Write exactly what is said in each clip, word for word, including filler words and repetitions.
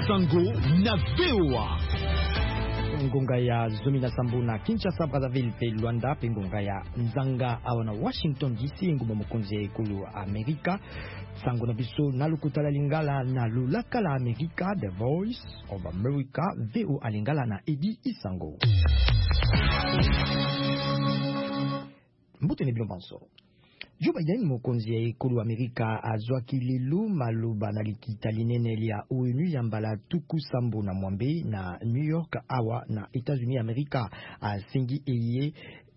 Sango na V O A. Ngonga ya Zomina Sambu na Kinshasa, Brazzaville pe Luanda pe ngonga ya Nzanga awa na Washington D C ngumba mokonzi ya ekulu Amerika. Sango na biso na lokutala lingala na lulaka la Amerika, The Voice of America, V O A lingala na Edi Isango. Mbute ne bilo banso. Joe Biden mokonzi ya ekulu Amerika azwaki lelu maloba na likita linene lia O N U ya mbala tuku sambo na mwambe na New York awa na États-Unis Amerika asengi eye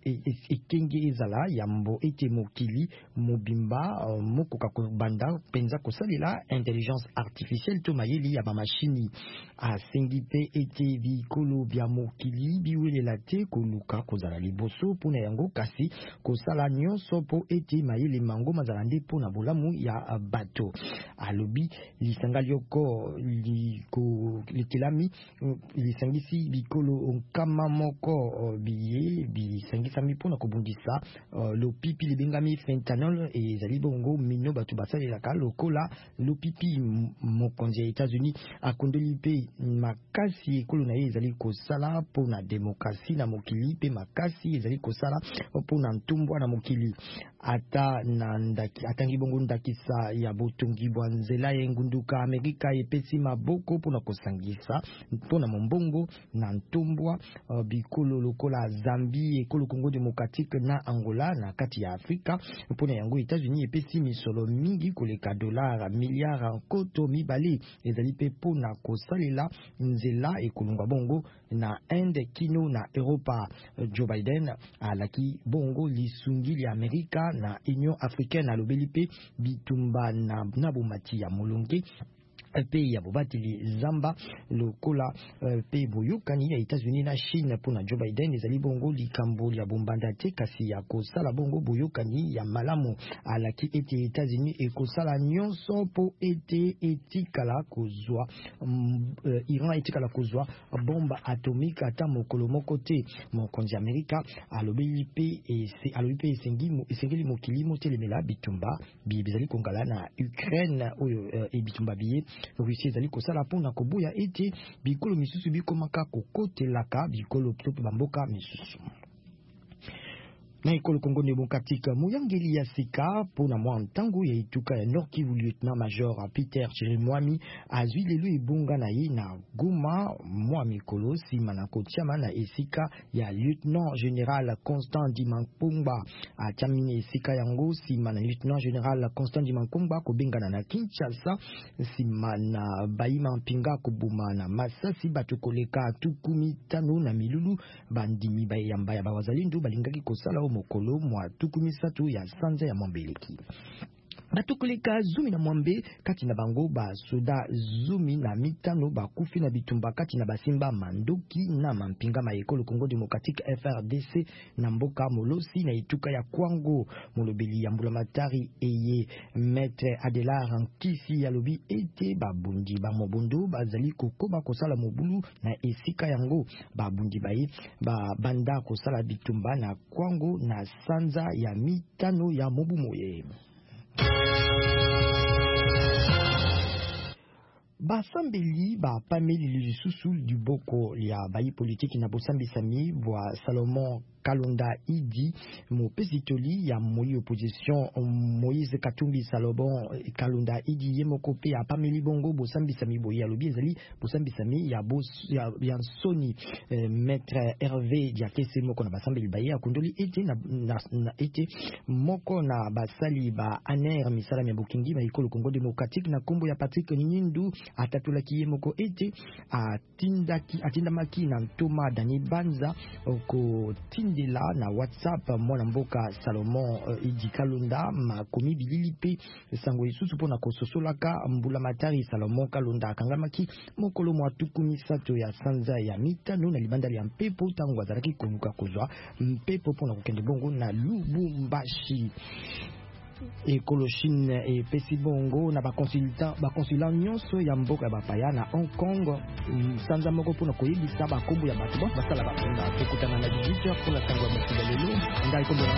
ekenge ezala yambo ete mokili mobimba uh, mokoka kobanda penza kosalela intelligence artificielle to mayeli ya ba machini asengi pe ete bikolo bya mokili biwelela te koluka kozala liboso pona yango kasi kosala nyonso po ete mayele mango mazala nde pona bolamu ya bato alobi lisanga lioko liko litelami lisangisi bikolo nkama moko biye bisangisi sami pona kobundisa uh, lopipi libengami fentanyl e zali bongo mino batu basalelaka lokola lopipi mokonzi ya États-Unis akondeli pe makasi ekolo na ye ezali kosala pona demokrasi na mokili pe makasi ezali kosala pona ntumbwa na mokili ata na ndaki atangi bongo ndakisa ya botongi bwa nzela ya ngunduka Amerika epesi maboko pona kosangisa pona mombongo na ntumbwa uh, bikolo lokola Zambie ekolo Congo démocratique na Angola na kati ya Afrika pona yango États-Unis epesi misolo mingi koleka dollars milliards koto mibale ezali pe pona kosalela nzela ekolunga bongo na Inde kino na Europa. Joe Biden alaki bongo lisungi li Amerika na Union Africaine alobeli pe bitumba na nabomati ya molonge pe ya bobatili zamba lokola uh, pe boyokani ya États-Unis na Chine pona Joe Biden ezali bongo likambo ya bombanda te kasi ya kosala bongo boyokani ya malamu alaki ete États-Unis ekosala nyonso po ete etikala kozwa um, uh, Iran etikala kozwa bomba atomique ata mokolo moko te. Mokonzi Amerika alobeli pe ese alobi pe esengi esengeli mokili motelemela bitumba bizali kongala na Ukraine oyo uh, e bitumba biye Russie ezali kosala pona kobuya ete bikolo misusu bikomaka kokotelaka bikolo tope bamboka misusu. Na ekolo Congo démocratique muyangeli ya sika pona mwa ntango ya ituka ya Nord Kivu lieutenant major Peter Chirimwami azwi lelo ebonga na ye na Goma mwa mikolo sima na kotiama na esika ya lieutenant général Constant Dimampumba atiamini esika yango sima na lieutenant général Constant Dimampumba kobengana na Kinshasa sima na Baima Mpinga kobuma na Masasi bato koleka tukumi tano na milulu bandimi bayamba ya bawazalindu balingaki kosala mokolo mwa tukumi satu ya sanza ya Mwambeleki. Batukoleka zumi na mwambe kati na bango ba soda zumi na mitano bakufi na bitumba kati na basimba mandoki na mampinga ma ekolo Congo démocratique F R D C na mboka molosi na ituka ya Kwango molobeli ya mbulamatari eye maître Adelar Nkisi ya lobi ete babundi ba mobondo bazali kokoba kosala mobulu na esika yango babundi baye ba banda kosala bitumba na Kwango na sanza ya mitano ya mobu moye. Basambeli ba pameli lisusu du boko ya bayi politique na bosambi sami bwa Salomon Kalonda Idi mo pesitoli ya moyi opposition Moïse Katumbi Salomon Kalonda Idi yemoko pe ya pameli bongo bosambi sami boyi alobi ezali bosambi sami ya bos ya, ya Sony eh, maître Hervé Diakese moko na basambeli bayi akondoli ete na, na, na ete moko na basali ba aner misala ya bokingi ba ekolo Congo démocratique na kombo ya Patrick Nyindu atatulaki yemoko ete atindaki atindamaki na Ntoma Dani Banza ko tindela na WhatsApp mwana mboka Salomon uh, Idi Kalonda makomi bilili pe sango isusu pona kososolaka mbula matari Salomon Kalonda akangamaki mokolo mwa tukumi sato ya sanza ya mitano na libanda ya mpepo tango azalaki konuka kozwa mpepo pona kokende bongo na Lubumbashi. Ekolo Chine et pesi bongo na ba consultant ba consulat nyonso ya mboka bapaya na Hong Kong sanza moko pona koyebisa ba kombo ya bato basala ba pona kokutana na dix-huit heures pour la sango ya mokili lelo ndai kombo